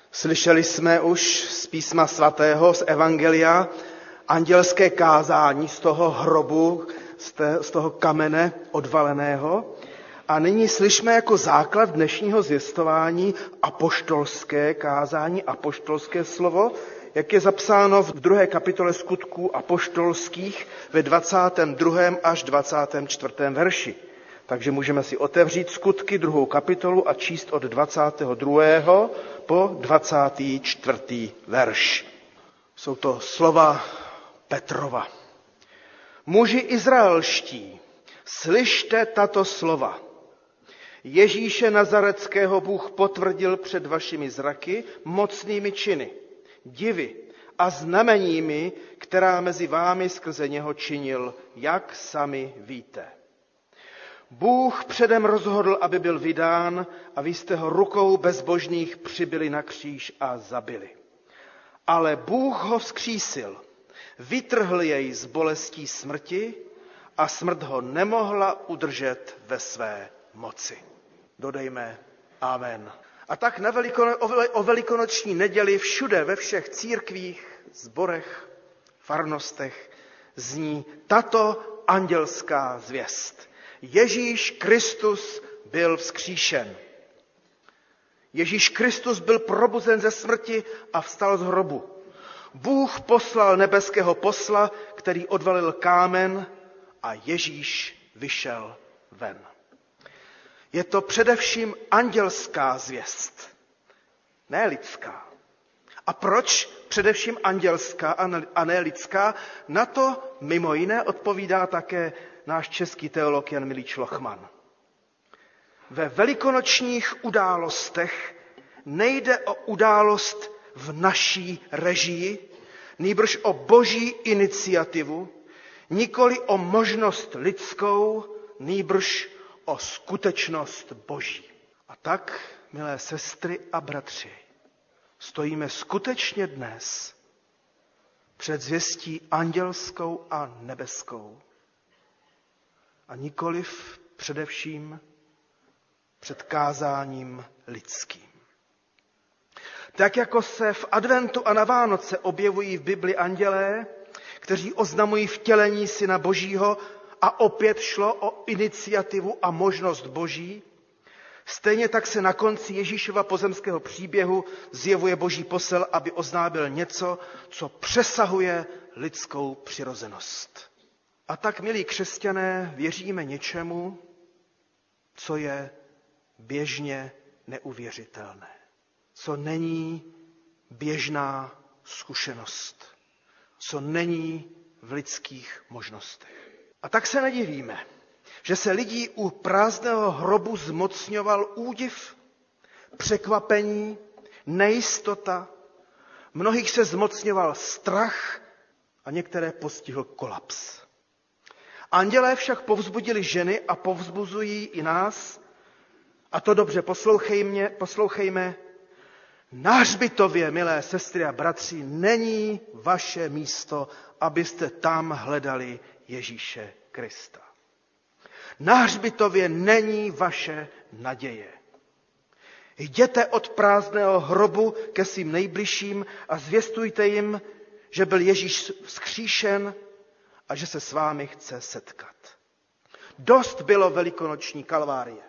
Slyšeli jsme už z písma svatého, z evangelia, andělské kázání z toho hrobu, z toho kamene odvaleného. A nyní slyšme jako základ dnešního zvěstování apoštolské kázání, apoštolské slovo, jak je zapsáno v 2. kapitole Skutků apoštolských ve 22. až 24. verši. Takže můžeme si otevřít Skutky 2. kapitolu a číst od 22. po 24. verš. Jsou to slova Petrova. Muži izraelští, slyšte tato slova. Ježíše Nazareckého Bůh potvrdil před vašimi zraky mocnými činy, divy a znameními, která mezi vámi skrze něho činil, jak sami víte. Bůh předem rozhodl, aby byl vydán, a vy jste ho rukou bezbožných přibili na kříž a zabili. Ale Bůh ho vzkřísil, vytrhl jej z bolestí smrti a smrt ho nemohla udržet ve své moci. Dodejme amen. A tak o velikonoční neděli všude, ve všech církvích, sborech, farnostech zní tato andělská zvěst. Ježíš Kristus byl vzkříšen. Ježíš Kristus byl probuzen ze smrti a vstal z hrobu. Bůh poslal nebeského posla, který odvalil kámen, a Ježíš vyšel ven. Je to především andělská zvěst, ne lidská. A proč především andělská a ne lidská? Na to mimo jiné odpovídá také náš český teolog Jan Milíč Lochman. Ve velikonočních událostech nejde o událost v naší režii, nýbrž o boží iniciativu, nikoli o možnost lidskou, nýbrž o skutečnost boží. A tak, milé sestry a bratři, stojíme skutečně dnes před zvěstí andělskou a nebeskou a nikoliv především před kázáním lidským. Tak jako se v adventu a na Vánoce objevují v Bibli andělé, kteří oznamují vtělení Syna Božího, a opět šlo o iniciativu a možnost Boží, stejně tak se na konci Ježíšova pozemského příběhu zjevuje Boží posel, aby oznámil něco, co přesahuje lidskou přirozenost. A tak, milí křesťané, věříme něčemu, co je běžně neuvěřitelné, co není běžná zkušenost, co není v lidských možnostech. A tak se nedivíme, že se lidí u prázdného hrobu zmocňoval údiv, překvapení, nejistota, mnohých se zmocňoval strach a některé postihl kolaps. Andělé však povzbudili ženy a povzbuzují i nás, a to dobře poslouchejme, na hřbitově, milé sestry a bratři, není vaše místo, abyste tam hledali Ježíše Krista. Na hřbitově není vaše naděje. Jděte od prázdného hrobu ke svým nejbližším a zvěstujte jim, že byl Ježíš vzkříšen a že se s vámi chce setkat. Dost bylo velikonoční kalvárie.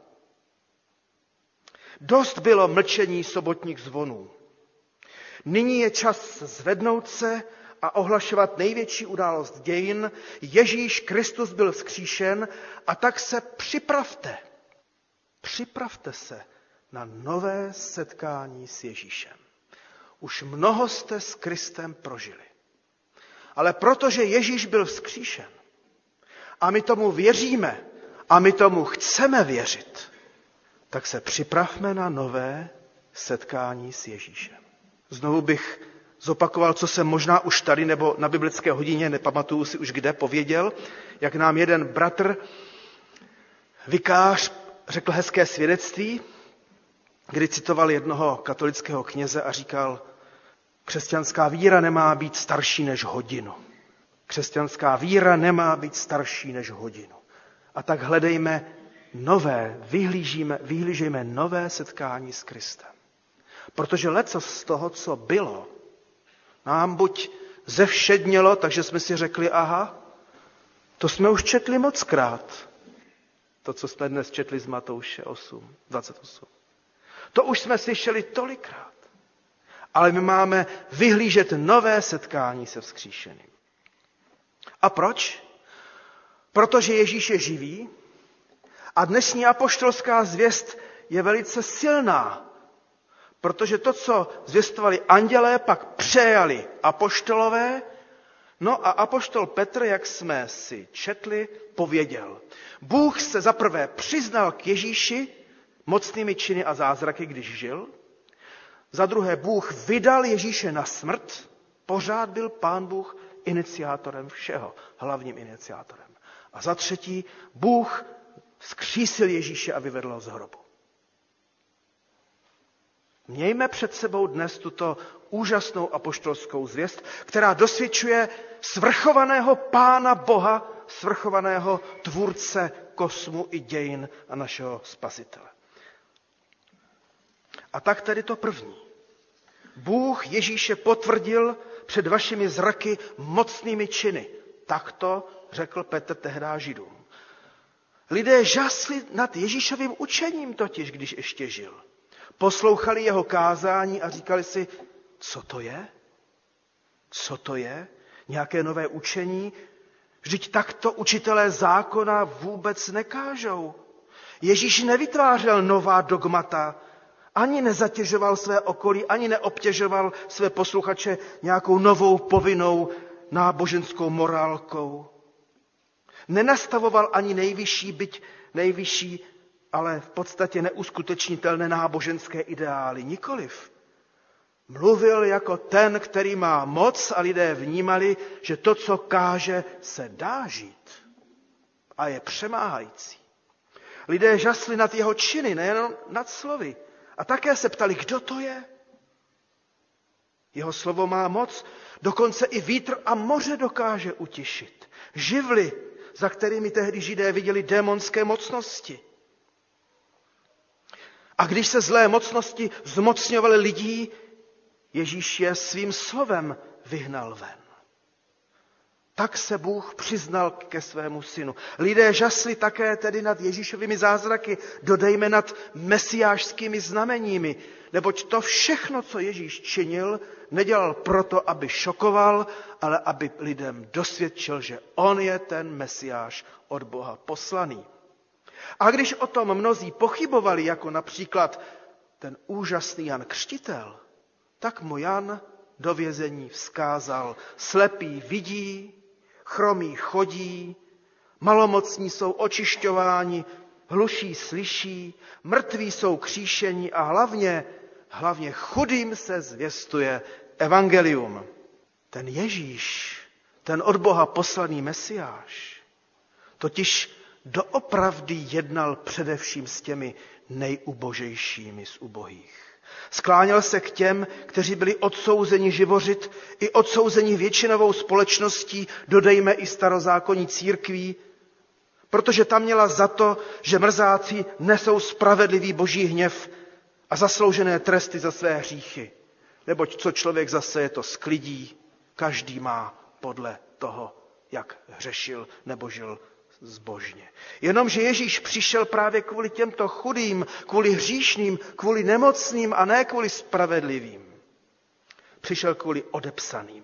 Dost bylo mlčení sobotních zvonů. Nyní je čas zvednout se a ohlašovat největší událost dějin. Ježíš Kristus byl vzkříšen, a tak se připravte. Připravte se na nové setkání s Ježíšem. Už mnoho jste s Kristem prožili. Ale protože Ježíš byl vzkříšen a my tomu věříme a my tomu chceme věřit, tak se připravme na nové setkání s Ježíšem. Znovu bych zopakoval, co jsem možná už tady nebo na biblické hodině, nepamatuju si už kde, pověděl, jak nám jeden bratr, vikář, řekl hezké svědectví, kdy citoval jednoho katolického kněze a říkal, křesťanská víra nemá být starší než hodinu. Křesťanská víra nemá být starší než hodinu. A tak hledejme nové, vyhlížejme nové setkání s Kristem. Protože leco z toho, co bylo, nám buď zevšednělo, takže jsme si řekli, aha, to jsme už četli mockrát. To, co jsme dnes četli z Matouše 8:28. To už jsme slyšeli tolikrát. Ale my máme vyhlížet nové setkání se vzkříšeným. A proč? Protože Ježíš je živý a dnešní apoštolská zvěst je velice silná. Protože to, co zvěstovali andělé, pak přejali apoštolové. No a apoštol Petr, jak jsme si četli, pověděl. Bůh se zaprvé přiznal k Ježíši mocnými činy a zázraky, když žil. Za druhé, Bůh vydal Ježíše na smrt. Pořád byl Pán Bůh iniciátorem všeho, hlavním iniciátorem. A za třetí, Bůh vzkřísil Ježíše a vyvedl ho z hrobu. Mějme před sebou dnes tuto úžasnou apoštolskou zvěst, která dosvědčuje svrchovaného Pána Boha, svrchovaného tvůrce kosmu i dějin a našeho Spasitele. A tak tedy to první. Bůh Ježíše potvrdil před vašimi zraky mocnými činy. Tak to řekl Petr tehdá Židům. Lidé žasli nad Ježíšovým učením totiž, když ještě žil. Poslouchali jeho kázání a říkali si, co to je? Co to je? Nějaké nové učení? Vždyť takto učitelé zákona vůbec nekážou. Ježíš nevytvářel nová dogmata, ani nezatěžoval své okolí, ani neobtěžoval své posluchače nějakou novou povinnou náboženskou morálkou. Nenastavoval ani nejvyšší, byť nejvyšší, ale v podstatě neuskutečnitelné náboženské ideály. Nikoliv. Mluvil jako ten, který má moc a lidé vnímali, že to, co káže, se dá žít a je přemáhající. Lidé žasli nad jeho činy, nejen nad slovy. A také se ptali, kdo to je? Jeho slovo má moc, dokonce i vítr a moře dokáže utišit. Živly, za kterými tehdy Židé viděli démonské mocnosti. A když se zlé mocnosti zmocňovaly lidí, Ježíš je svým slovem vyhnal ven. Tak se Bůh přiznal ke svému synu. Lidé žasli také tedy nad Ježíšovými zázraky, dodejme nad mesiášskými znameními, neboť to všechno, co Ježíš činil, nedělal proto, aby šokoval, ale aby lidem dosvědčil, že on je ten mesiáš od Boha poslaný. A když o tom mnozí pochybovali, jako například ten úžasný Jan Křtitel, tak mu Jan do vězení vzkázal, slepí vidí, chromí chodí, malomocní jsou očišťováni, hluší slyší, mrtví jsou kříšení a hlavně chudým se zvěstuje evangelium. Ten Ježíš, ten od Boha poslaný mesiáš, totiž doopravdy jednal především s těmi nejubožejšími z ubohých. Skláněl se k těm, kteří byli odsouzeni živořit i odsouzeni většinovou společností, dodejme i starozákonní církví, protože tam měla za to, že mrzáci nesou spravedlivý boží hněv a zasloužené tresty za své hříchy. Neboť co člověk zaseje, to sklidí, každý má podle toho, jak hřešil nebo žil zbožně. Jenomže Ježíš přišel právě kvůli těmto chudým, kvůli hříšným, kvůli nemocným a ne kvůli spravedlivým. Přišel kvůli odepsaným.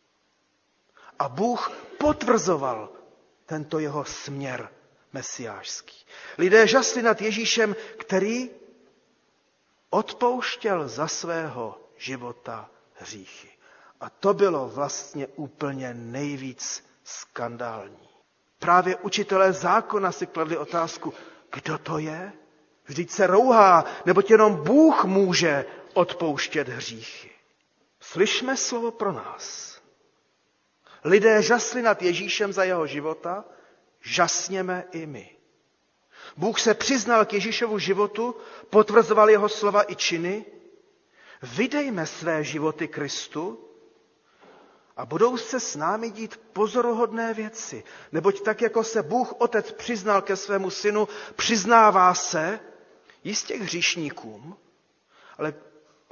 A Bůh potvrzoval tento jeho směr mesiášský. Lidé žasli nad Ježíšem, který odpouštěl za svého života hříchy. A to bylo vlastně úplně nejvíc skandální. Právě učitelé zákona si kladli otázku, kdo to je? Vždyť se rouhá, neboť jenom Bůh může odpouštět hříchy. Slyšme slovo pro nás. Lidé žasli nad Ježíšem za jeho života, žasněme i my. Bůh se přiznal k Ježíšovu životu, potvrzoval jeho slova i činy. Vydejme své životy Kristu a budou se s námi dít pozoruhodné věci. Neboť tak, jako se Bůh Otec přiznal ke svému synu, přiznává se jistě hříšníkům,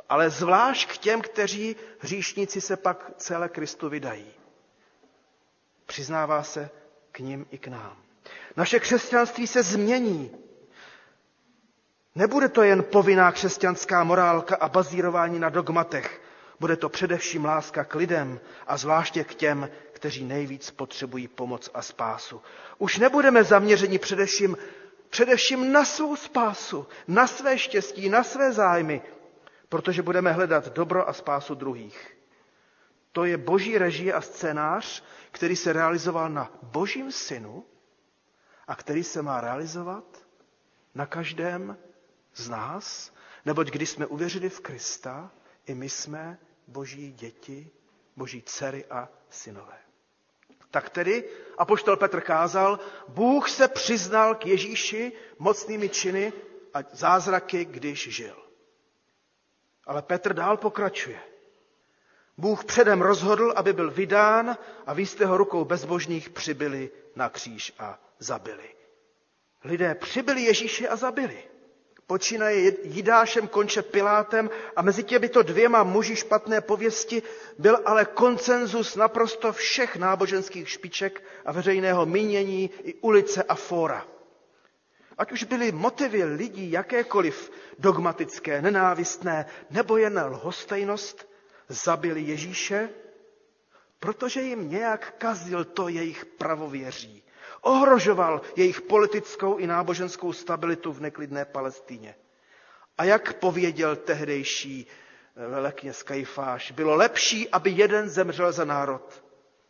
ale zvlášť k těm, kteří hříšníci se pak celé Kristu vydají. Přiznává se k nim i k nám. Naše křesťanství se změní. Nebude to jen povinná křesťanská morálka a bazírování na dogmatech. Bude to především láska k lidem a zvláště k těm, kteří nejvíc potřebují pomoc a spásu. Už nebudeme zaměřeni především na svou spásu, na své štěstí, na své zájmy, protože budeme hledat dobro a spásu druhých. To je boží režie a scénář, který se realizoval na božím synu a který se má realizovat na každém z nás, neboť když jsme uvěřili v Krista, i my jsme boží děti, boží dcery a synové. Tak tedy apoštol Petr kázal, Bůh se přiznal k Ježíši mocnými činy a zázraky, když žil. Ale Petr dál pokračuje. Bůh předem rozhodl, aby byl vydán a vy jste ho rukou bezbožných přibili na kříž a zabili. Lidé přibili Ježíše a zabili. Počínaje Jidášem, konče Pilátem a mezi těmito dvěma muži špatné pověsti byl ale konsenzus naprosto všech náboženských špiček a veřejného mínění i ulice a fóra. Ať už byly motivy lidí jakékoliv dogmatické, nenávistné nebo jen lhostejnost, zabili Ježíše, protože jim nějak kazil to jejich pravověří. Ohrožoval jejich politickou i náboženskou stabilitu v neklidné Palestíně. A jak pověděl tehdejší velekněz Kajfáš, bylo lepší, aby jeden zemřel za národ.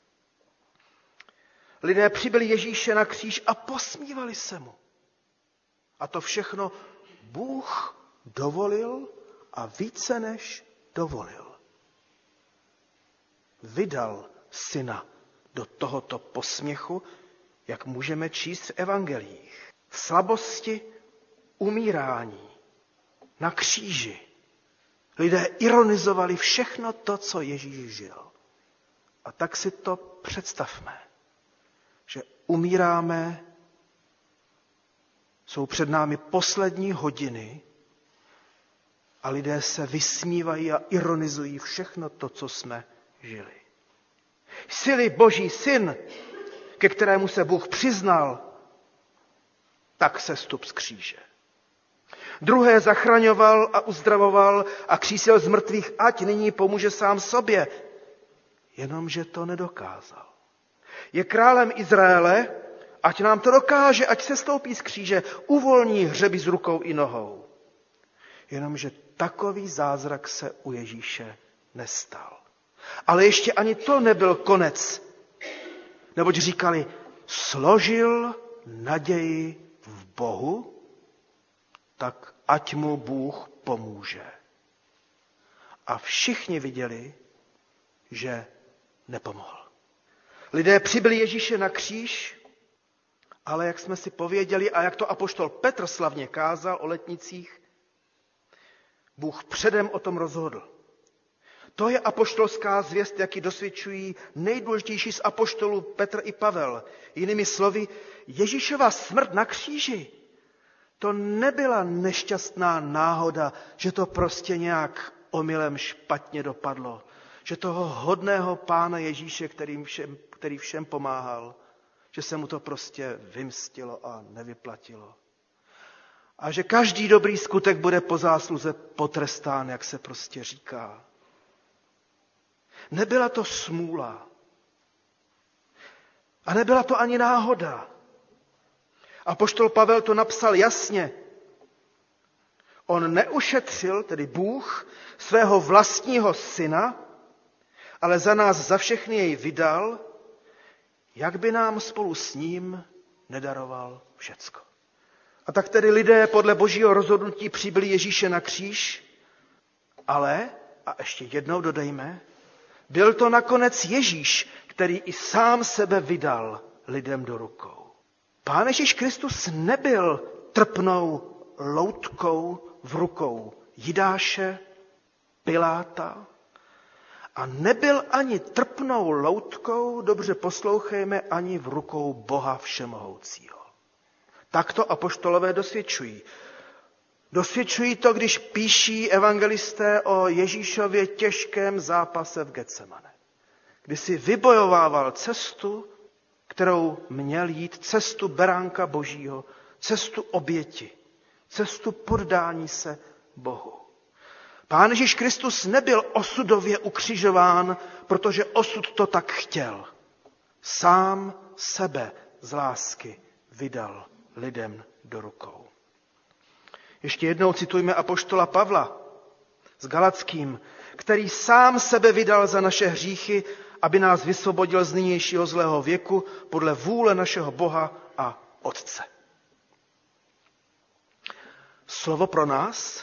Lidé přibili Ježíše na kříž a posmívali se mu. A to všechno Bůh dovolil a více než dovolil. Vydal syna do tohoto posměchu, jak můžeme číst v evangeliích. V slabosti umírání, na kříži. Lidé ironizovali všechno to, co Ježíš žil. A tak si to představme, že umíráme, jsou před námi poslední hodiny a lidé se vysmívají a ironizují všechno to, co jsme žili. Jsi-li Boží syn, ke kterému se Bůh přiznal, tak sestup z kříže. Druhé zachraňoval a uzdravoval a křísil z mrtvých, ať nyní pomůže sám sobě. Jenomže to nedokázal. Je králem Izraele, ať nám to dokáže, ať sestoupí z kříže, uvolní hřeby z rukou i nohou. Jenomže takový zázrak se u Ježíše nestal. Ale ještě ani to nebyl konec. Neboť říkali, složil naději v Bohu, tak ať mu Bůh pomůže. A všichni viděli, že nepomohl. Lidé přibili Ježíše na kříž, ale jak jsme si pověděli a jak to apoštol Petr slavně kázal o letnicích, Bůh předem o tom rozhodl. To je apoštolská zvěst, jaký dosvědčují nejdůležitější z apoštolů Petr i Pavel. Jinými slovy, Ježíšova smrt na kříži, to nebyla nešťastná náhoda, že to prostě nějak omylem špatně dopadlo. Že toho hodného Pána Ježíše, který všem pomáhal, že se mu to prostě vymstilo a nevyplatilo. A že každý dobrý skutek bude po zásluze potrestán, jak se prostě říká. Nebyla to smůla. A nebyla to ani náhoda. Apoštol Pavel to napsal jasně. On neušetřil, tedy Bůh, svého vlastního syna, ale za nás za všechny jej vydal, jak by nám spolu s ním nedaroval všecko. A tak tedy lidé podle božího rozhodnutí přibili Ježíše na kříž, ale, a ještě jednou dodejme, byl to nakonec Ježíš, který i sám sebe vydal lidem do rukou. Pán Ježíš Kristus nebyl trpnou loutkou v rukou Jidáše, Piláta a nebyl ani trpnou loutkou, dobře poslouchejme, ani v rukou Boha Všemohoucího. Tak to apoštolové dosvědčují. Dosvědčují to, když píší evangelisté o Ježíšově těžkém zápase v Getsemane, kdy si vybojovával cestu, kterou měl jít, cestu beránka Božího, cestu oběti, cestu poddání se Bohu. Pán Ježíš Kristus nebyl osudově ukřižován, protože osud to tak chtěl. Sám sebe z lásky vydal lidem do rukou. Ještě jednou citujme apoštola Pavla s Galackým, který sám sebe vydal za naše hříchy, aby nás vysvobodil z nynějšího zlého věku podle vůle našeho Boha a Otce. Slovo pro nás?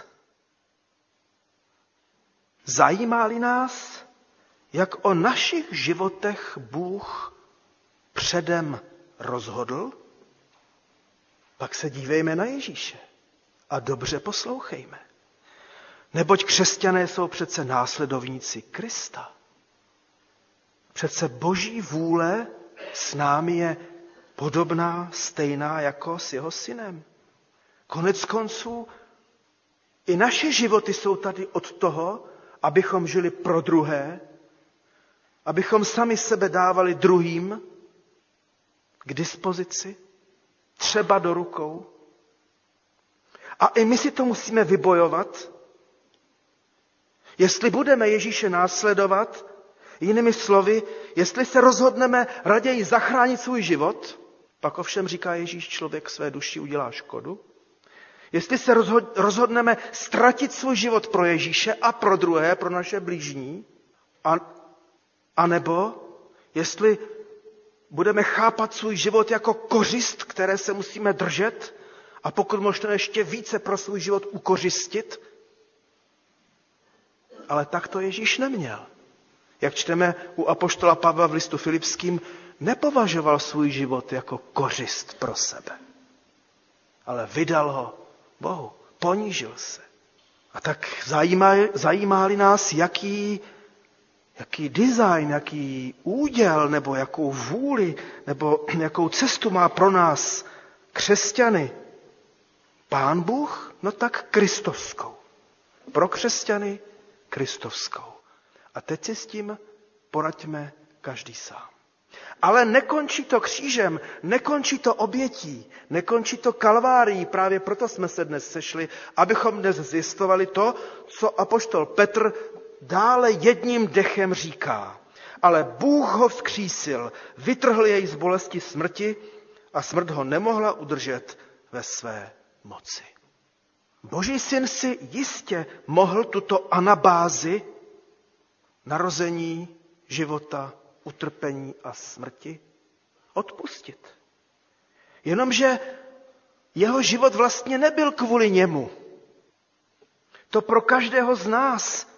Zajímá-li nás, jak o našich životech Bůh předem rozhodl? Pak se dívejme na Ježíše a dobře poslouchejme. Neboť křesťané jsou přece následovníci Krista. Přece Boží vůle s námi je podobná, stejná jako s jeho synem. Konec konců i naše životy jsou tady od toho, abychom žili pro druhé, abychom sami sebe dávali druhým k dispozici, třeba do rukou. A i my si to musíme vybojovat. Jestli budeme Ježíše následovat, jinými slovy, jestli se rozhodneme raději zachránit svůj život, pak ovšem říká Ježíš, člověk své duši udělá škodu. Jestli se rozhodneme ztratit svůj život pro Ježíše a pro druhé, pro naše blížní, a nebo jestli budeme chápat svůj život jako kořist, které se musíme držet a pokud možno ještě více pro svůj život ukořistit. Ale tak to Ježíš neměl. Jak čteme u apoštola Pavla v listu Filipským, nepovažoval svůj život jako kořist pro sebe, ale vydal ho Bohu, ponížil se. A tak zajímá-li nás, jaký design, jaký úděl, nebo jakou vůli, nebo jakou cestu má pro nás křesťany Pán Bůh, no tak kristovskou. Pro křesťany kristovskou. A teď si s tím poraďme každý sám. Ale nekončí to křížem, nekončí to obětí, nekončí to kalvárií, právě proto jsme se dnes sešli, abychom dnes zjistovali to, co apoštol Petr dále jedním dechem říká. Ale Bůh ho vzkřísil, vytrhl jej z bolesti smrti a smrt ho nemohla udržet ve své moci. Boží syn si jistě mohl tuto anabázi narození, života, utrpení a smrti odpustit. Jenomže jeho život vlastně nebyl kvůli němu. To pro každého z nás.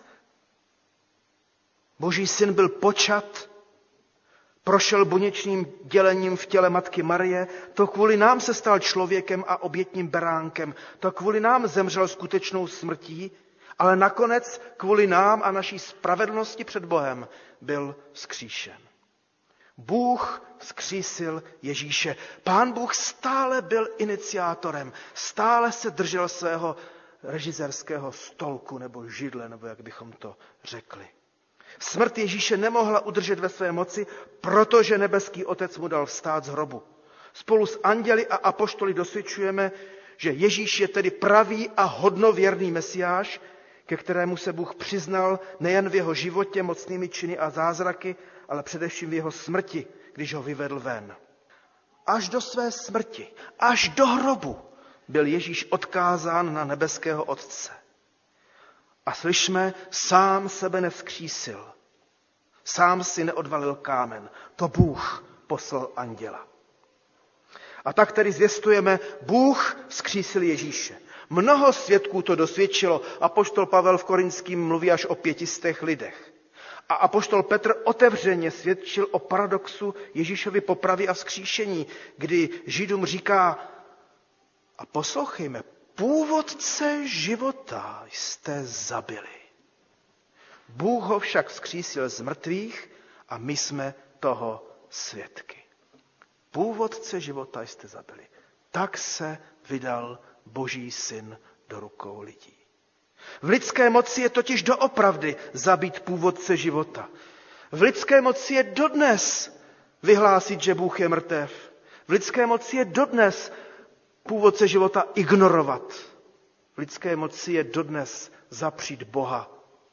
Boží syn byl počat, prošel buněčným dělením v těle matky Marie, to kvůli nám se stal člověkem a obětním beránkem, to kvůli nám zemřel skutečnou smrtí, ale nakonec kvůli nám a naší spravedlnosti před Bohem byl vzkříšen. Bůh vzkřísil Ježíše. Pán Bůh stále byl iniciátorem, stále se držel svého režisérského stolku nebo židle, nebo jak bychom to řekli. Smrt Ježíše nemohla udržet ve své moci, protože nebeský Otec mu dal vstát z hrobu. Spolu s anděli a apoštoly dosvědčujeme, že Ježíš je tedy pravý a hodnověrný Mesiáš, ke kterému se Bůh přiznal nejen v jeho životě mocnými činy a zázraky, ale především v jeho smrti, když ho vyvedl ven. Až do své smrti, až do hrobu byl Ježíš odkázán na nebeského Otce. A slyšme, sám sebe nevzkřísil. Sám si neodvalil kámen. To Bůh poslal anděla. A tak tedy zvěstujeme, Bůh vzkřísil Ježíše. Mnoho svědků to dosvědčilo. Apoštol Pavel v Korinským mluví až o 500 lidech. A apoštol Petr otevřeně svědčil o paradoxu Ježíšovy popravy a vzkříšení, kdy Židům říká, a poslouchejme, původce života jste zabili. Bůh ho však vzkřísil z mrtvých a my jsme toho svědky. Původce života jste zabili. Tak se vydal Boží syn do rukou lidí. V lidské moci je totiž doopravdy zabít původce života. V lidské moci je dodnes vyhlásit, že Bůh je mrtev. V lidské moci je dodnes původce života ignorovat. V lidské moci je dodnes zapřít Boha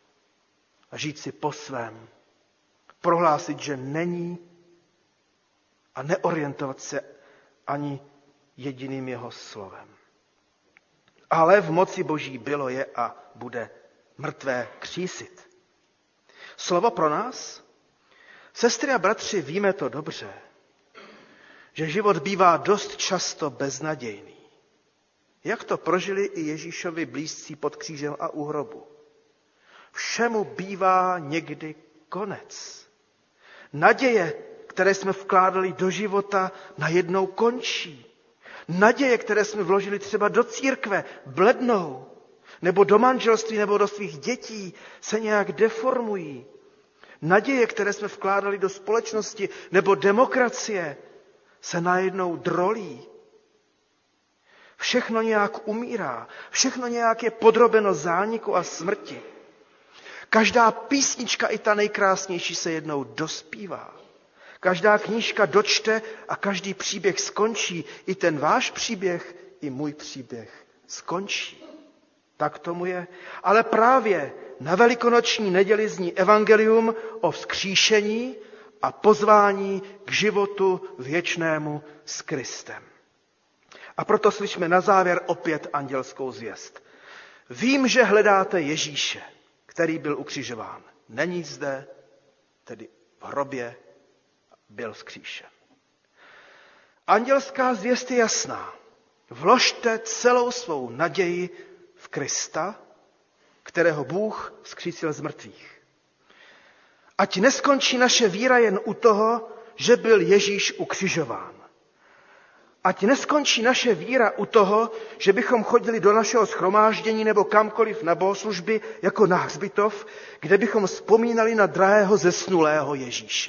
a žít si po svém. Prohlásit, že není a neorientovat se ani jediným jeho slovem. Ale v moci Boží bylo, je a bude mrtvé křísit. Slovo pro nás? Sestry a bratři, víme to dobře, že život bývá dost často beznadějný. Jak to prožili i Ježíšovi blízcí pod křížem a u hrobu. Všemu bývá někdy konec. Naděje, které jsme vkládali do života, najednou končí. Naděje, které jsme vložili třeba do církve, blednou, nebo do manželství, nebo do svých dětí, se nějak deformují. Naděje, které jsme vkládali do společnosti nebo demokracie, se najednou drolí. Všechno nějak umírá, všechno nějak je podrobeno zániku a smrti. Každá písnička, i ta nejkrásnější, se jednou dospívá. Každá knížka dočte a každý příběh skončí. I ten váš příběh, i můj příběh skončí. Tak tomu je. Ale právě na velikonoční neděli zní evangelium o vzkříšení a pozvání k životu věčnému s Kristem. A proto slyšíme na závěr opět andělskou zvěst. Vím, že hledáte Ježíše, který byl ukřižován. Není zde, tedy v hrobě, byl vzkříšen. Andělská zvěst je jasná. Vložte celou svou naději v Krista, kterého Bůh vzkřísil z mrtvých. Ať neskončí naše víra jen u toho, že byl Ježíš ukřižován. Ať neskončí naše víra u toho, že bychom chodili do našeho shromáždění nebo kamkoliv na bohoslužby jako na hřbitov, kde bychom vzpomínali na drahého zesnulého Ježíše.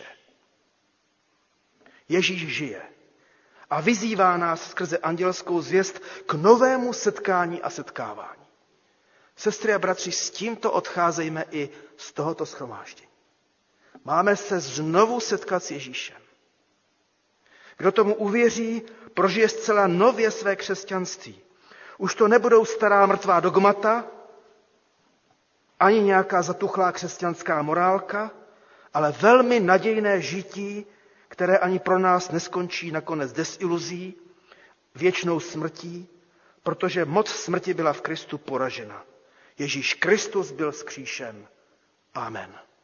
Ježíš žije a vyzývá nás skrze andělskou zvěst k novému setkání a setkávání. Sestry a bratři, s tímto odcházejme i z tohoto shromáždění. Máme se znovu setkat s Ježíšem. Kdo tomu uvěří, prožije zcela nově své křesťanství. Už to nebudou stará mrtvá dogmata, ani nějaká zatuchlá křesťanská morálka, ale velmi nadějné žití, které ani pro nás neskončí nakonec desiluzí, věčnou smrtí, protože moc smrti byla v Kristu poražena. Ježíš Kristus byl vzkříšen. Amen.